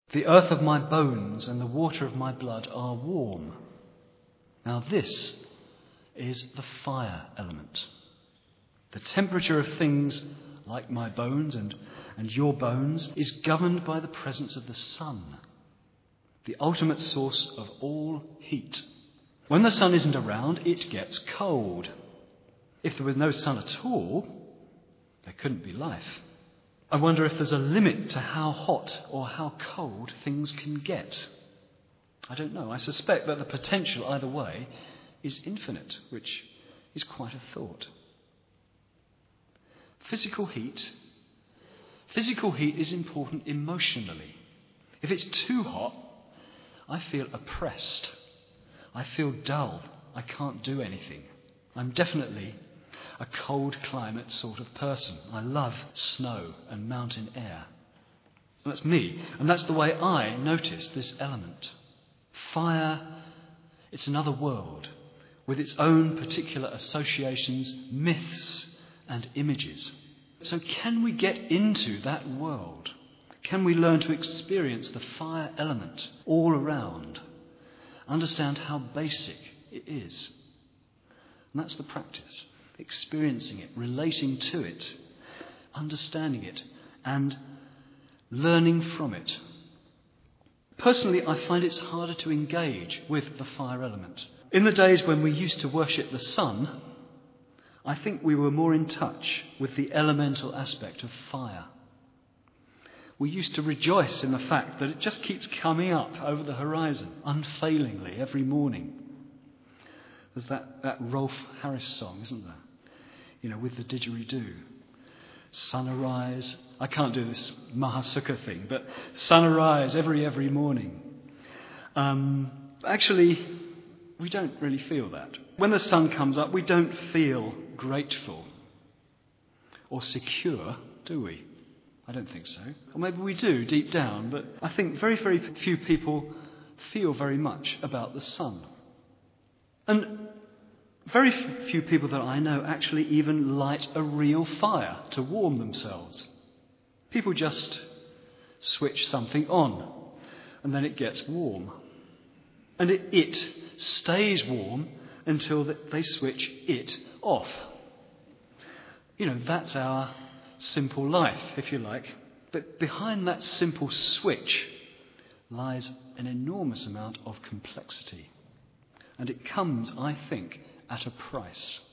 The earth of my bones and the water of my blood are warm. Now this is the fire element. The temperature of things like my bones and your bones is governed by the presence of the sun, the ultimate source of all heat. When the sun isn't around, it gets cold. If there was no sun at all, there couldn't be life. I wonder if there's a limit to how hot or how cold things can get. I don't know. I suspect that the potential either way is infinite, which is quite a thought. Physical heat is important emotionally. If it's too hot, I feel oppressed. I feel dull. I can't do anything. I'm definitely a cold climate sort of person. I love snow and mountain air. And that's me, and that's the way I notice this element. Fire, it's another world with its own particular associations, myths and images. So can we get into that world? Can we learn to experience the fire element all around? Understand how basic it is? And that's the practice. Experiencing it, relating to it, understanding it, and learning from it. Personally, I find it's harder to engage with the fire element. In the days when we used to worship the sun, I think we were more in touch with the elemental aspect of fire. We used to rejoice in the fact that it just keeps coming up over the horizon, unfailingly, every morning. There's that Rolf Harris song, isn't there? With the didgeridoo. Sun arise. I can't do this Mahasukha thing, but sun arise every morning. Actually, we don't really feel that. When the sun comes up, we don't feel grateful or secure, do we? I don't think so. Or maybe we do deep down, but I think very, very few people feel very much about the sun. And very few people that I know actually even light a real fire to warm themselves. People just switch something on and then it gets warm. And it stays warm until they switch it off. That's our simple life, if you like. But behind that simple switch lies an enormous amount of complexity. And it comes, I think, at a price.